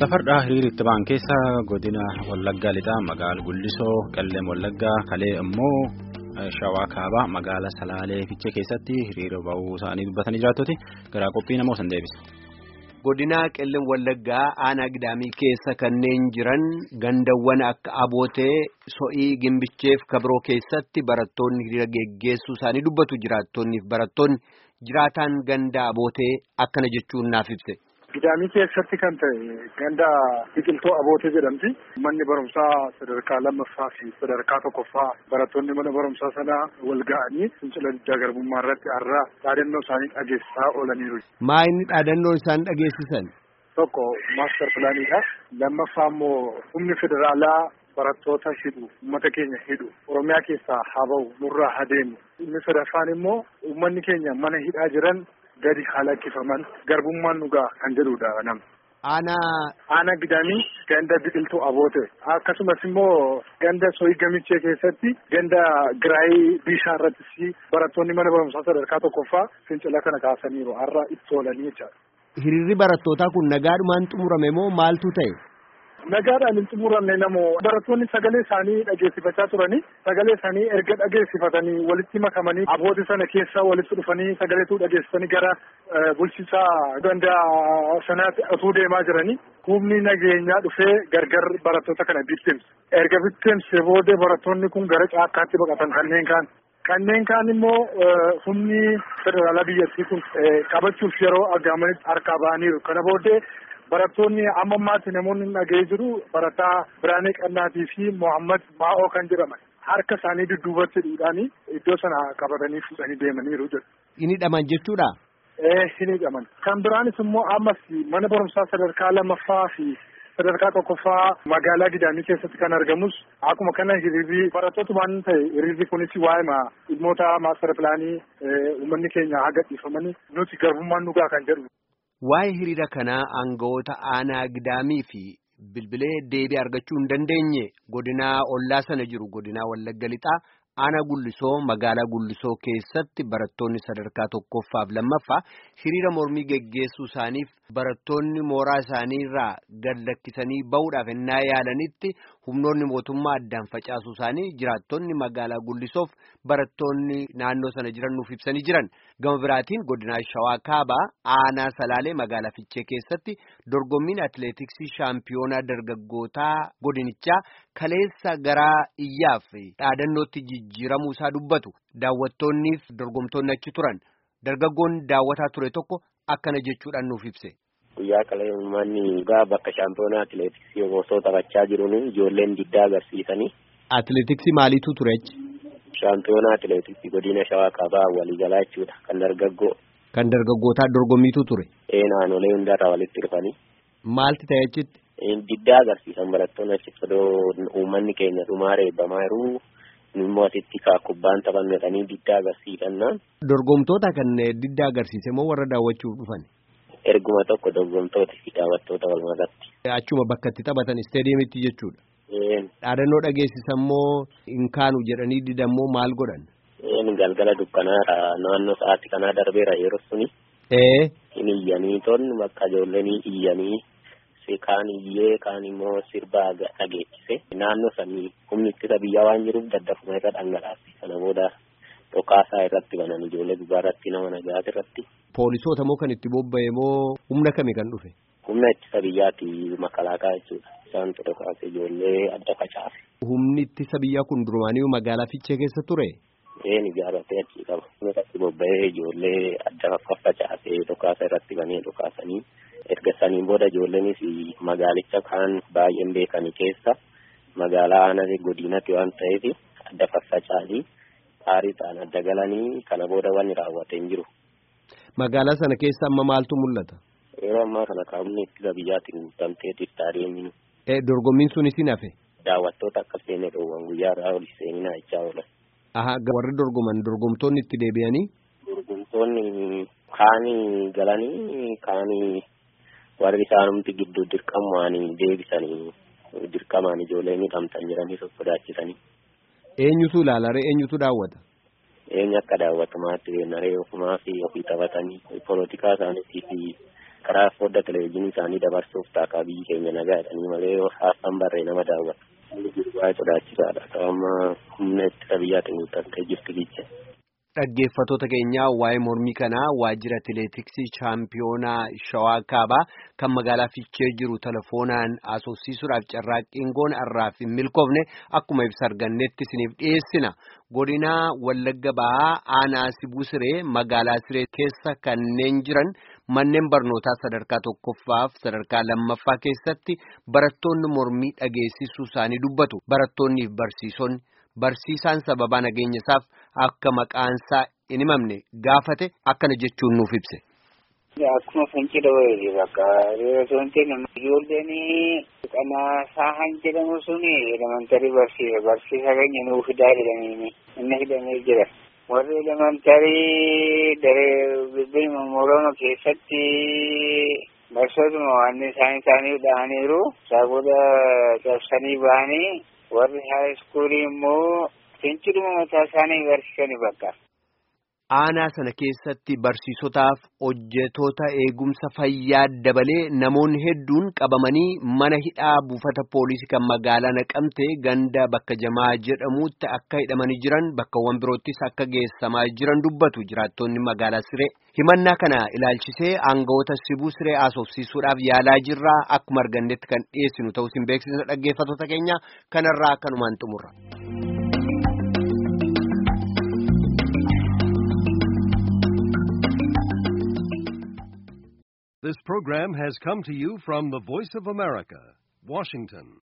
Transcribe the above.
Safardaa hiriiritti ba'an keessa godina Wallaggaa lixaa magaalaa Gullisoo Qellem Wallaggaa kalee immoo Shawaa Kaabaa magaalaa Salaalee Fiichee keessatti hiriira ba'uu isaanii dubbatanii jiraattoti garaa qophii namoo san deebisa. Godina Qellem Wallaggaa aanaa Gidaamii keessa kanneen jiran gandawwan akka Abootee So'ii Gimbicheef Kabroo keessatti barattoonni hiriira geggeessuu isaanii dubbatu jiraattonniif barattoonni jiraataan ganda Abootee akkana jechuun naaf ibse. Gidaamii keessatti kan ta'e ganda biqiltuu Abootee jedhamti. Manni barumsaa sadarkaa lammaffaa fi sadarkaa tokkoffaa barattoonni mana barumsaa sana wal ga'anii fincila diddaa garbummaa irratti har'a dhaadannoo isaanii dhageessisaa oolaniiru. Maa inni dhaadannoo isaan dhageessisan? Tokko maaster pilaaniidha. Lammaffaa immoo humni federaalaa barattoota hidhu, uummata keenya hidhu, Oromiyaa keessaa haa ba'u, nurraa haa deemu. Inni sadaffaan immoo uummanni keenya mana hidhaa jiran gadi halakkifaman garbummaan dhugaa kan jedhudha nama. Aanaa Gidaamii ganda biqiltuu Abootee akkasumas immoo ganda So'ii Gimichee keessatti ganda Giraayii Bishaan irrattis barattoonni mana barumsaa sadarkaa tokkoffaa fincila kana kaasaniiru har'a itti oolanii jechaadha. Hiriirri barattootaa kun nagaadhumaan xumurame moo maaltu ta'e? Nagaadhaan hin xumuramne namoo barattoonni sagalee isaanii dhageessifachaa turanii sagalee isaanii erga dhageessifatanii walitti makamanii Abootee sana keessa walitti dhufanii sagaleetu dhageessisanii gara bulchiinsaa ganda sanaatti osoo deemaa jiranii humni nageenyaa dhufee gargar barattoota kana bittimse. Erga bittimse booda barattoonni kun gara caakkaatti baqatan kanneen kaan immoo humni federaalaa biyyattii kun qabachuuf yeroo argamanitti harkaa ba'aniiru. Kana booddee barattoonni amma ammaatti namoonni dhaga'ee jiru barataa Biraanee Qannaatii fi Mohammad Maa'oo kan jedhaman harka isaanii dudduubatti hidhuudhaanii iddoo sana qabatanii fuudhanii deemaniiru jedhu. Inni hidhaman jechuudha? Inni hidhaman. Kan biraanis immoo ammas mana barumsaa sadarkaa lammaffaa fi sadarkaa tokkoffaa magaalaa Gidaamii keessatti kan argamus akkuma kana hiriirri barattootumaan ta'e hiriirri kunis waa'ee dhimmoota maaster pilaanii uummanni keenya haa gadhiifamanii nuti garbummaan dhugaa kan jedhu. Waa'ee hiriira kanaa aangawoota aanaa Gidaamii fi bilbilee deebii argachuu hin dandeenye godinaa ollaa sana jiru godinaa Wallagga lixaa aanaa Gullisoo magaalaa Gullisoo keessatti barattoonni sadarkaa tokkoffaaf lammaffaa hiriira mormii geggeessuu isaaniif barattoonni mooraa isaanii irraa gad lakkisanii ba'uudhaaf ennaa yaalanitti humnoonni mootummaa addaan facaasuu isaanii jiraattonni magaalaa Gullisoof barattoonni naannoo sana jiran nuuf ibsanii jiran. Gama biraatiin godinaa Shawaa Kaabaa aanaa Salaalee magaalaa Fiichee keessatti dorgommiin atileetiksii shaampiyoonaa dargaggootaa godinichaa kaleessa garaa iyyaaf dhaadannootti jijjiiramuu isaa dubbatu daawwattoonniif dorgomtoonni achi turan dargaggoon daawwataa ture tokko akkana jechuudhaan nuuf ibse. Guyyaa qalee uummanni bakka shaampiyoonaa atileetiksii osoo taphachaa jiruun ijoolleen diddaa agarsiisanii. Atileetiksii maaliitu ture achi? Shaampiyoonaa atileetiksii godina Shawaa Kaabaa waliigalaa jechuudha kan dargaggoo. Kan dargaggootaa dorgommiitu ture? Naannolee hundarraa walitti dhufanii. Maalti ta'e achitti? Diddaa agarsiisan barattoonni achitti uummanni keenya dhumaa reebbamaa jiru. Immoo asitti kubbaan taphannoodhanii diddaa agarsiifannaan. Dorgomtoota kan diddaa agarsiise moo warra daawwachuuf dhufan? Erguma tokko dorgomtoota fi daawwattoota walumatti. Achuma bakka itti taphatan isteediyeemitti jechuudha. Dhaadannoo dhageessisan moo hin kaanu jedhanii didan moo maal godhan? Galgala dukkanaadha naannoo sa'aatti kanaa darbeera yeroo suni. Hin iyyanii toonni bakka ijoolleen iyyanii. Kaan iyyee kaan immoo sirbaa dhageessise naannoo sanii humni ittisa biyyaa waan jiruuf daddafuma irra dhangalaase sana booda dhokaasaa irratti banan ijoollee gubbaarratti nama nagaati irratti. Poolisoota moo kan itti bobba'e moo humna kami kan dhufe? Humna ittisa biyyaati makalaakaa jechuudha isaan dhokaase ijoollee adda facaase. Humni ittisa biyyaa kun durumaanii magaalaa Fiichee keessa ture? Ijaarratee achi qaba. Humna itti bobba'ee ijoollee adda facaasee dhokaasaa irratti banee dhokaasanii. Erga saniin booda ijoolleenis magaalicha kaan baay'een beekanii keessa magaalaa aanaa godinatti waan ta'eef adda faffaca'anii aarii ta'an adda galanii kana booda wanni raawwatee hin jiru. Magaalaa sana keessa amma maaltu mul'ata? Yeroo ammaa kana qaamni ittisa biyyaatiin guutamteeti istaadiyeemiin. Dorgommiin sunis hin hafe? Daawwattoota akka seenee dhoowwan guyyaa irraa ol seeninaa jechaa oolan. Warri dorgoman dorgomtoonni itti deebi'anii? Dorgomtoonni kaanii galanii kaanii. Warri isaanumti gidduu dirqamaan deebisanii dirqamaan ijoollee miidhamtan jedhanii sodaachisanii. Eenyutu ilaala ree eenyutu daawwata? Eenyu akka daawwatu maatti naree ofumaa fi ofii taphatanii polotikaa isaaniitii fi karaa fodda televezyiinii isaanii dabarsuuf taakkaa biyyi keenya nagaa jedhanii malee haasaan barree nama daawwata. Baay'ee sodaachisaadha. Amma humna ittisa biyyaatiin guuttantee jirti biyya. Dhaggeeffattoota keenyaa waa'ee mormii kanaa waajjira atileetiksii chaampiyoonaa Shawaa Kaabaa kan magaalaa Fiichee jiru telefoonaan haasofsiisuudhaaf carraaqqiin goone har'aaf hin milkoofne akkuma ibsa argannetti isiniif dhiyeessina. Godinaa Wallagga Bahaa aanaa Sibuu Siree magaalaa Siree keessa kanneen jiran manneen barnootaa sadarkaa tokkoffaaf sadarkaa lammaffaa keessatti barattoonni mormii dhageessisuu isaanii dubbatu. Barattoonnii fi barsiisonni. Barsiisaan sababaa nageenya isaaf akka maqaansaa hin himamne gaafate akkana jechuun nuuf ibse. Akkuma fincila wayii bakka reesoontiin ijoolleen qanaa saahan jedhamu suni elementarii barsiisa keenya nuuf fidaa jedhanii inni hidhamee jira. Warri elementarii daree bibbiima moroma keessatti barsootuma waan isaanii dhahaniiru isaa booda cabsanii bahanii. Warri haayiskuulii immoo finciluma mataa isaanii barsiisanii bakka. Aanaa sana keessatti barsiisotaaf hojjetoota eegumsa fayyaa dabalee namoonni hedduun qabamanii mana hidhaa buufata poolisii kan magaalaa Naqamtee ganda bakka Jamaa jedhamutti akka hidhamanii jiran bakkawwan biroottis akka geessamaa jiran dubbatu jiraattonni magaalaa Siree. Himannaa kana ilaalchisee aangawoota Sibuu Siree haasofsiisuudhaaf yaalaa jirraa akkuma argannetti kan dhiyeessinu ta'uu isin beeksisna dhaggeeffattoota keenya kanarraa kanumaan xumurra. This program has come to you from the Voice of America, Washington.